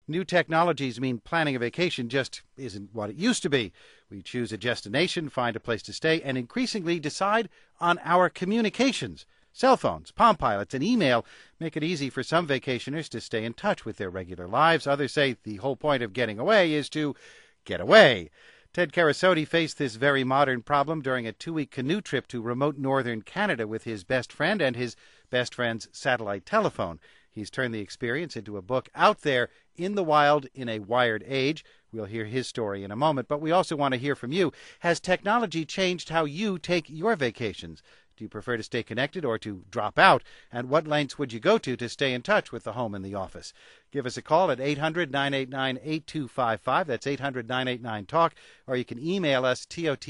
New technologies mean planning a vacation just isn't what it used to be. We choose a destination, find a place to stay, and increasingly decide on our communications. Cell phones, Palm Pilots, and email make it easy for some vacationers to stay in touch with their regular lives. Others say the whole point of getting away is to get away. Ted Carasotti faced this very modern problem during a 2-week canoe trip to remote northern Canada with his best friend and his best friend's satellite telephone. He's turned the experience into a book out there in the wild in a wired age. We'll hear his story in a moment, but we also want to hear from you. Has technology changed how you take your vacations? Do you prefer to stay connected or to drop out? And what lengths would you go to stay in touch with the home and the office? Give us a call at 800-989-8255. That's 800-989-TALK. Or you can email us,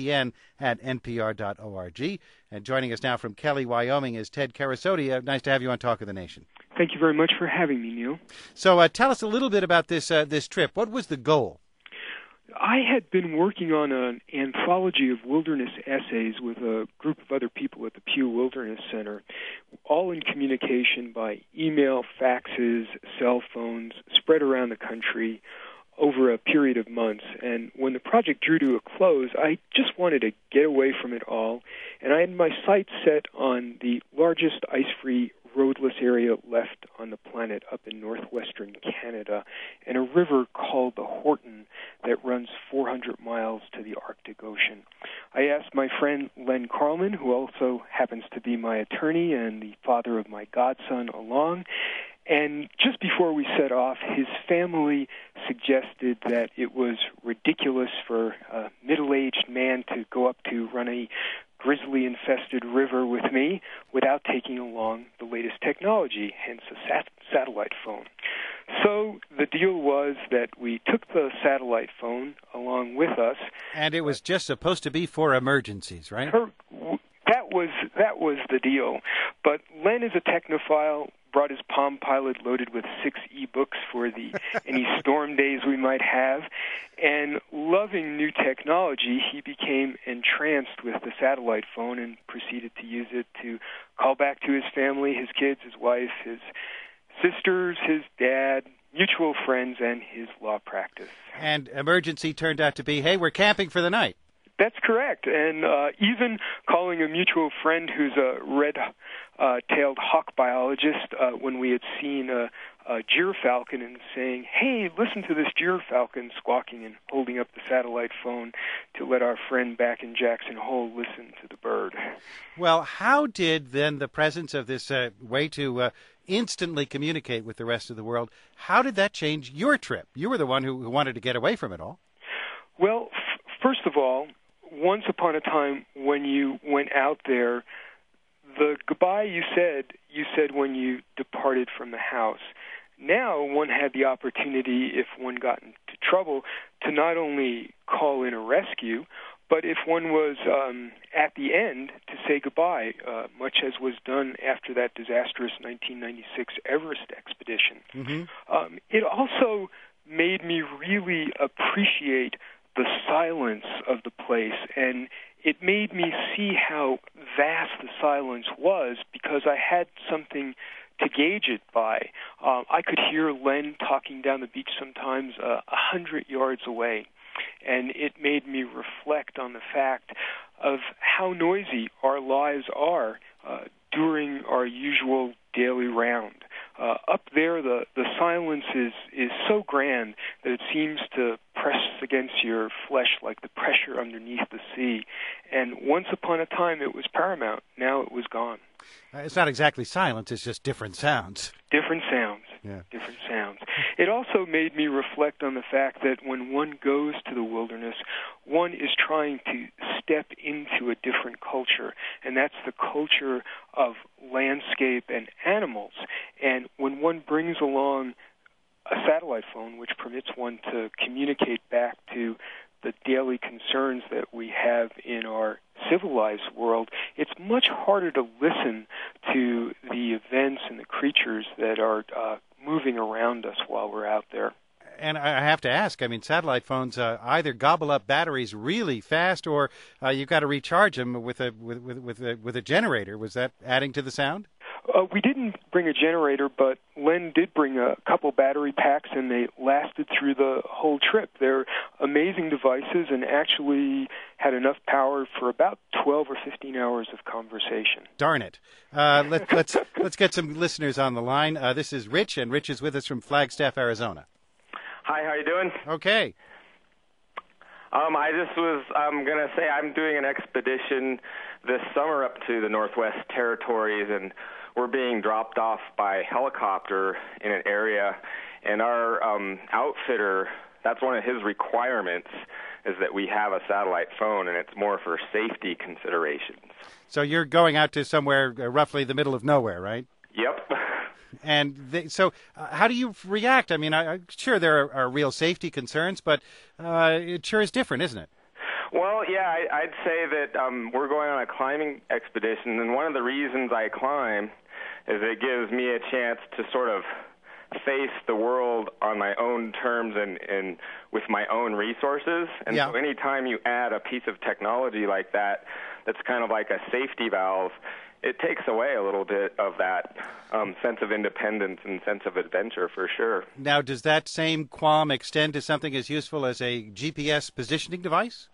totn@npr.org. And joining us now from Kelly, Wyoming is Ted Carasotti. Nice to have you on Talk of the Nation. Thank you very much for having me, Neil. So tell us a little bit about this trip. What was the goal? I had been working on an anthology of wilderness essays with a group of other people at the Pew Wilderness Center, all in communication by email, faxes, cell phones, spread around the country over a period of months. And when the project drew to a close, I just wanted to get away from it all, and I had my sights set on the largest ice-free roadless area left on the planet up in northwestern Canada, and a river called the Horton that runs 400 miles to the Arctic Ocean. I asked my friend Len Carlman, who also happens to be my attorney and the father of my godson, along, and just before we set off, his family suggested that it was ridiculous for a middle-aged man to go up to run a grizzly-infested river with me without taking along the latest technology, hence a satellite phone. So the deal was that we took the satellite phone along with us. And it was just supposed to be for emergencies, right? That was the deal. But Len is a technophile, brought his Palm Pilot loaded with 6 e-books for any storm days we might have. And loving new technology, he became entranced with the satellite phone and proceeded to use it to call back to his family, his kids, his wife, his sisters, his dad, mutual friends, and his law practice. And emergency turned out to be, hey, we're camping for the night. That's correct. And even calling a mutual friend who's a red-tailed hawk biologist when we had seen a gyrfalcon and saying, hey, listen to this gyrfalcon, squawking and holding up the satellite phone to let our friend back in Jackson Hole listen to the bird. Well, how did then the presence of this way to instantly communicate with the rest of the world, how did that change your trip? You were the one who wanted to get away from it all. Well, first of all, once upon a time when you went out there, the goodbye you said when you departed from the house. Now one had the opportunity, if one got into trouble, to not only call in a rescue, but if one was at the end, to say goodbye, much as was done after that disastrous 1996 Everest expedition. Mm-hmm. It also made me really appreciate the silence of the place, and it made me see how vast the silence was because I had something to gauge it by. I could hear Len talking down the beach sometimes 100 yards away, and it made me reflect on the fact of how noisy our lives are during our usual daily round. Up there, the silence is so grand that it seems to press against your flesh like the pressure underneath the sea. And once upon a time, it was paramount. Now it was gone. It's not exactly silence, it's just different sounds. Different sounds. Yeah. Different sounds. It also made me reflect on the fact that when one goes to the wilderness, one is trying to step into a different culture, and that's the culture of landscape and animals. And when one brings along a satellite phone, which permits one to communicate back to the daily concerns that we have in our civilized world, it's much harder to listen to the events and the creatures that are moving around us while we're out there. And I have to ask, I mean, satellite phones either gobble up batteries really fast, or you've got to recharge them with a generator. Was that adding to the sound? We didn't bring a generator, but Len did bring a couple battery packs, and they lasted through the whole trip. They're amazing devices and actually had enough power for about 12 or 15 hours of conversation. Darn it. Let's get some listeners on the line. This is Rich, and Rich is with us from Flagstaff, Arizona. Hi, how you doing? Okay. I'm going to say I'm doing an expedition this summer up to the Northwest Territories, and we're being dropped off by helicopter in an area, and our outfitter, that's one of his requirements, is that we have a satellite phone, and it's more for safety considerations. So you're going out to somewhere roughly the middle of nowhere, right? Yep. And so how do you react? I mean, I'm sure there are real safety concerns, but it sure is different, isn't it? Well, yeah, I'd say that we're going on a climbing expedition, and one of the reasons I climb is it gives me a chance to sort of face the world on my own terms and with my own resources. And so anytime you add a piece of technology like that, that's kind of like a safety valve, it takes away a little bit of that sense of independence and sense of adventure for sure. Now, does that same qualm extend to something as useful as a GPS positioning device?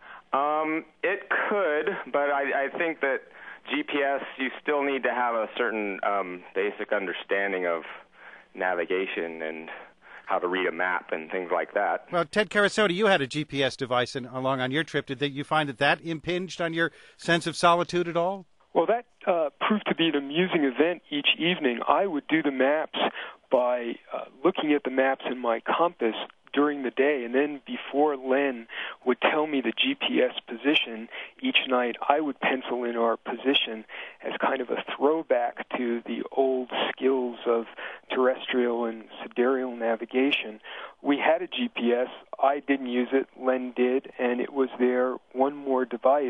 It could, but I think that GPS, you still need to have a certain basic understanding of navigation and how to read a map and things like that. Well, Ted Carasotti, you had a GPS device along on your trip. Did you find that impinged on your sense of solitude at all? Well, that proved to be an amusing event each evening. I would do the maps by looking at the maps in my compass during the day, and then before Len would tell me the GPS position each night, I would pencil in our position as kind of a throwback to the old skills of terrestrial and sidereal navigation. We had a GPS. I didn't use it. Len did, and it was their one more device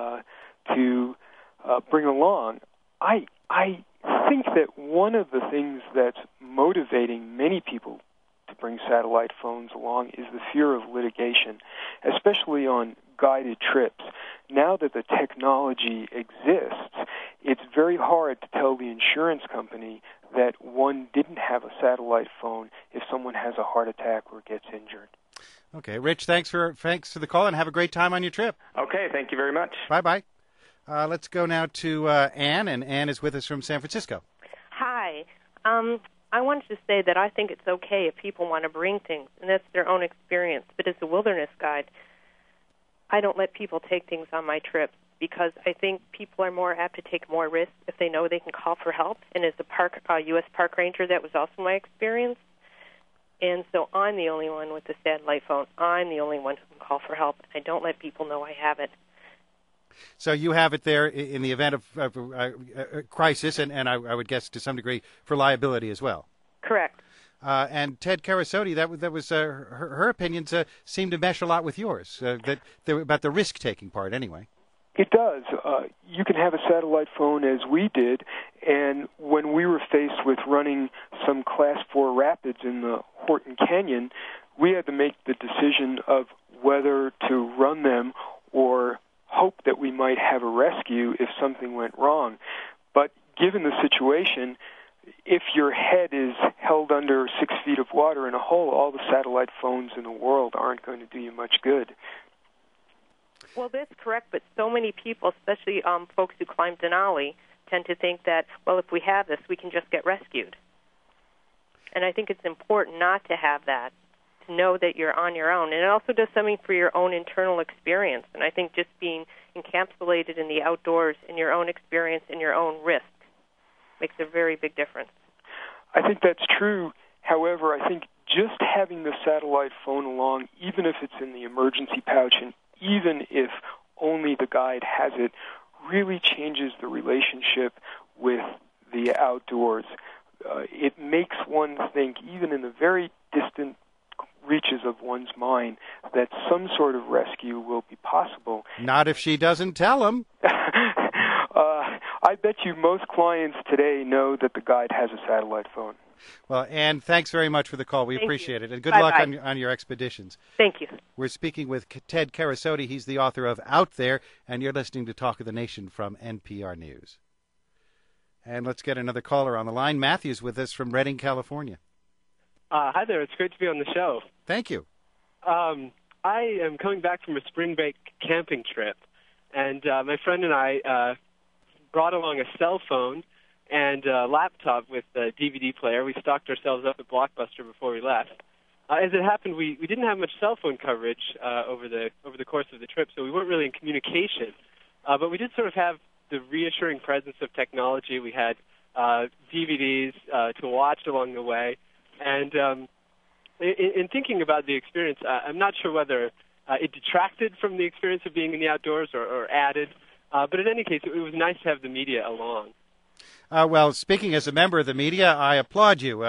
to bring along. I think that one of the things that's motivating many people to bring satellite phones along is the fear of litigation, especially on guided trips. Now that the technology exists, it's very hard to tell the insurance company that one didn't have a satellite phone if someone has a heart attack or gets injured. Okay, Rich, thanks for the call, and have a great time on your trip. Okay, thank you very much. Bye-bye. Let's go now to Anne, and Anne is with us from San Francisco. Hi. I wanted to say that I think it's okay if people want to bring things, and that's their own experience. But as a wilderness guide, I don't let people take things on my trips because I think people are more apt to take more risks if they know they can call for help. And as a U.S. park ranger, that was also my experience. And so I'm the only one with the satellite phone. I'm the only one who can call for help. I don't let people know I have it. So you have it there in the event of a crisis, and I would guess to some degree for liability as well. Correct. And Ted Carasotti, that was her opinions seemed to mesh a lot with yours about the risk-taking part anyway. It does. You can have a satellite phone as we did, and when we were faced with running some Class 4 rapids in the Horton Canyon, we had to make the decision of whether to run them or hope that we might have a rescue if something went wrong. But given the situation, if your head is held under 6 feet of water in a hole, all the satellite phones in the world aren't going to do you much good. Well, that's correct, but so many people, especially folks who climb Denali, tend to think that, well, if we have this, we can just get rescued. And I think it's important not to have that, to know that you're on your own. And it also does something for your own internal experience. And I think just being encapsulated in the outdoors, in your own experience, in your own risk, makes a very big difference. I think that's true. However, I think just having the satellite phone along, even if it's in the emergency pouch and even if only the guide has it, really changes the relationship with the outdoors. It makes one think, even in the very distant reaches of one's mind, that some sort of rescue will be possible. Not if she doesn't tell him. I bet you most clients today know that the guide has a satellite phone. Well, Anne, thanks very much for the call. We appreciate it. And good luck on your expeditions. Thank you. We're speaking with Ted Carasotti. He's the author of Out There, and you're listening to Talk of the Nation from NPR News. And let's get another caller on the line. Matthew's with us from Redding, California. Hi there. It's great to be on the show. Thank you. I am coming back from a spring break camping trip, and my friend and I brought along a cell phone and a laptop with a DVD player. We stocked ourselves up at Blockbuster before we left. As it happened, we didn't have much cell phone coverage over the course of the trip, so we weren't really in communication. But we did sort of have the reassuring presence of technology. We had DVDs to watch along the way. And in thinking about the experience, I'm not sure whether it detracted from the experience of being in the outdoors or added. But in any case, it was nice to have the media along. Well, speaking as a member of the media, I applaud you.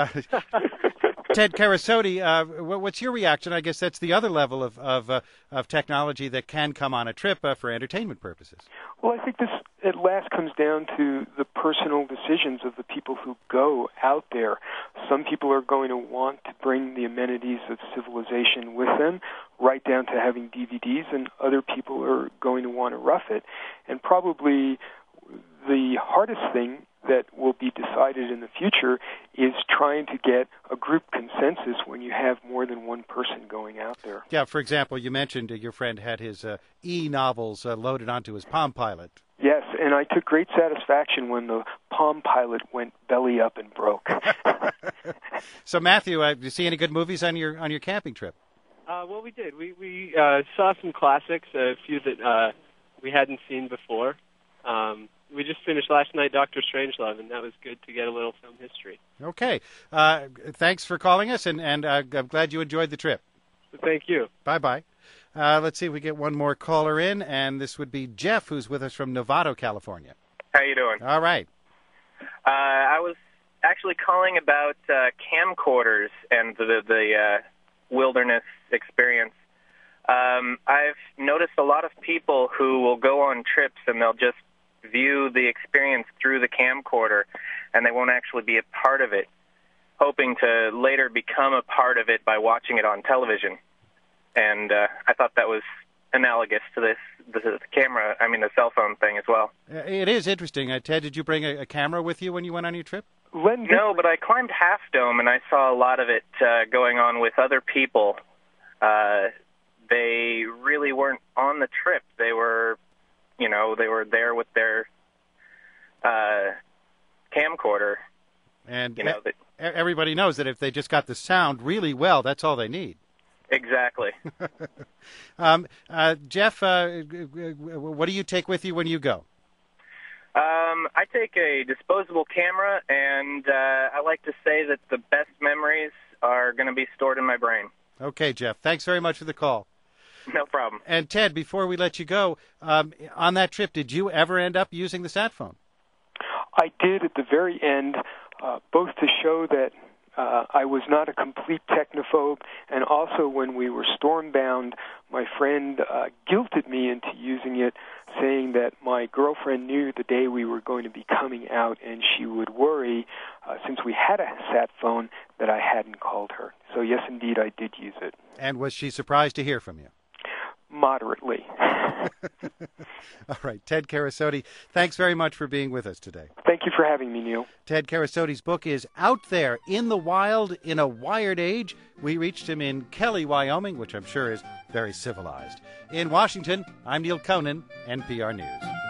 Ted Carasotti, what's your reaction? I guess that's the other level of technology that can come on a trip for entertainment purposes. Well, I think this at last comes down to the personal decisions of the people who go out there. Some people are going to want to bring the amenities of civilization with them, right down to having DVDs, and other people are going to want to rough it. And probably the hardest thing that will be decided in the future is trying to get a group consensus when you have more than one person going out there. Yeah, for example, you mentioned your friend had his e-novels loaded onto his Palm Pilot. Yes, and I took great satisfaction when the Palm Pilot went belly up and broke. So, Matthew, did you see any good movies on your camping trip? Well, we did. We saw some classics, a few that we hadn't seen before. We just finished last night Dr. Strangelove, and that was good to get a little film history. Okay. Thanks for calling us, and I'm glad you enjoyed the trip. Thank you. Bye-bye. Let's see if we get one more caller in, and this would be Jeff, who's with us from Novato, California. How you doing? All right. I was actually calling about camcorders and the wilderness experience. I've noticed a lot of people who will go on trips and they'll just view the experience through the camcorder, and they won't actually be a part of it, hoping to later become a part of it by watching it on television. And I thought that was analogous to the camera, the cell phone thing as well. It is interesting. Ted, did you bring a camera with you when you went on your trip? No, but I climbed Half Dome, and I saw a lot of it going on with other people. They really weren't on the trip. They were there with their camcorder. And everybody knows that if they just got the sound really well, that's all they need. Exactly. Jeff, what do you take with you when you go? I take a disposable camera, and I like to say that the best memories are going to be stored in my brain. Okay, Jeff. Thanks very much for the call. No problem. And Ted, before we let you go, on that trip, did you ever end up using the sat phone? I did at the very end, both to show that I was not a complete technophobe, and also when we were stormbound, my friend guilted me into using it, saying that my girlfriend knew the day we were going to be coming out, and she would worry, since we had a sat phone, that I hadn't called her. So yes, indeed, I did use it. And was she surprised to hear from you? Moderately. All right. Ted Carasotti, thanks very much for being with us today. Thank you for having me, Neil. Ted Carasotti's book is Out There in the Wild in a Wired Age. We reached him in Kelly, Wyoming, which I'm sure is very civilized. In Washington, I'm Neil Conan, NPR News.